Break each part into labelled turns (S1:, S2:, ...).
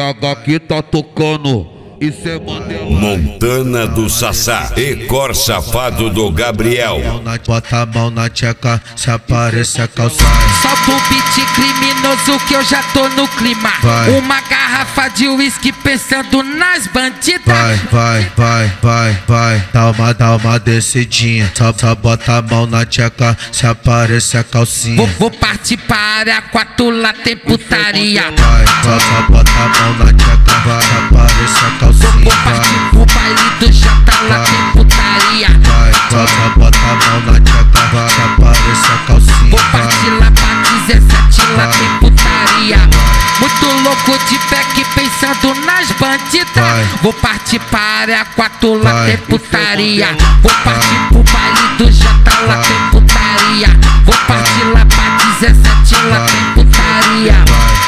S1: TH que tá tocando, isso é Mandela.
S2: Montana do Sassá e Cor Safado do Gabriel.
S3: Bota a mão na tcheca, se aparece a calçada.
S4: Solta o beat criminoso que eu já tô no clima.
S3: Vai.
S4: Uma garrafa de uísque pensando nas bandidas.
S3: Vai. Dá uma descidinha. Só bota a mão na tcheca, se aparece a calcinha.
S4: Vou partir pra área 4, lá tem putaria.
S3: Vai, só bota a mão na tcheca, vai, aparece a calcinha.
S4: Vou partir pro baile do Jota, lá tem putaria.
S3: Vai, só bota a mão na tcheca, vai, aparece a calcinha.
S4: Vou partir lá pra 17, lá tem putaria. Muito louco de back pensando nas bandidas. Vou partir pra área 4, lá tem putaria. Vou partir pro baile do Jota, lá tem putaria. Vou partir lá pra 17, lá tem putaria.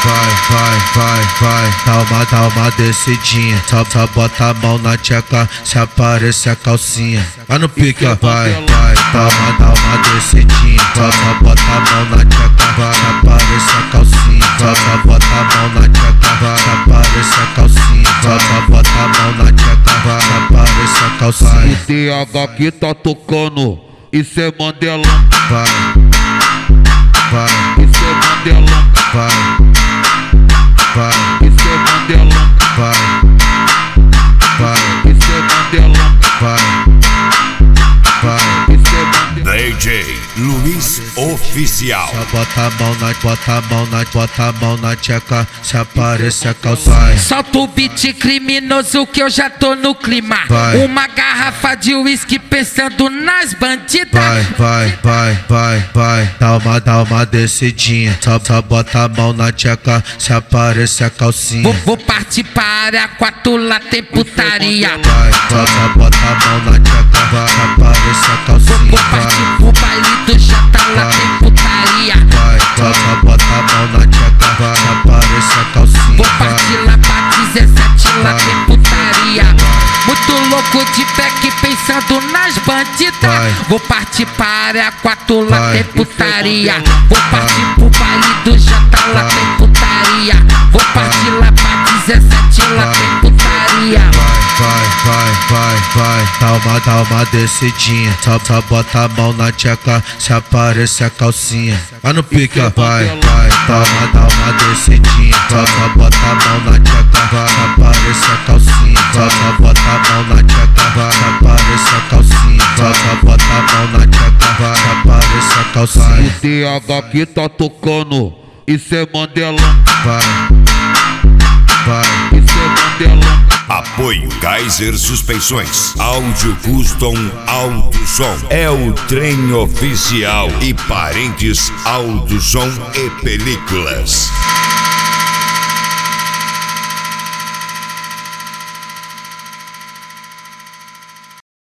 S3: Vai, dá uma descidinha. Só bota a mão na tcheca, se aparece a calcinha. Vai no pique, ó. Vai, dá uma descidinha. Só bota a mão na tcheca, vai, aparece a calcinha. Só bota a mão na tcheca, vai, aparece a calcinha. Só bota a mão na tcheca, vai, aparece a calcinha.
S1: O TH que tá tocando, isso é Mandela.
S3: Vai,
S1: isso é Mandela.
S3: vai,
S1: Isso é Mandela. Isso é Mandela. Isso é Mandela.
S2: DJ Luiz Oficial.
S3: Só bota a mão na tcheca, se aparece a calcinha.
S4: Solta o beat criminoso que eu já tô no clima.
S3: Vai.
S4: Uma garrafa de uísque pensando nas bandidas.
S3: Vai, dá uma descidinha. Só bota a mão na tcheca, se aparece a calcinha.
S4: Vou partir pra área 4, lá tem putaria.
S3: Vai, só bota a mão na tcheca, vai, aparece a calcinha.
S4: Vou partir pro baile do Jota, lá tem putaria.
S3: Vai, só bota a mão na tcheca, vai, aparece a calcinha.
S4: Vou partir lá pra 17, lá tem putaria. Muito louco de back pensando nas bandidas. Vou partir pra área 4, lá tem putaria. Vou partir pro baile do Jota, lá tem putaria. Vou partir lá pra 17, lá tem putaria.
S3: Vai, dá uma descidinha. Só bota a mão na tcheca, se aparece a calcinha. Vai no pique, ó. Vai, dá uma descidinha. Só bota a mão na tcheca, vai, aparece a calcinha. Só bota a mão na tcheca, vai, aparece a calcinha. Só bota a mão na tcheca, vai, aparece a calcinha.
S1: O TH que tá tocando, isso é Mandela. Isso é Mandela.
S2: Apoio Kaiser Suspensões, Áudio Custom Alto Som, é o trem oficial e Parentes Alto Som e Películas.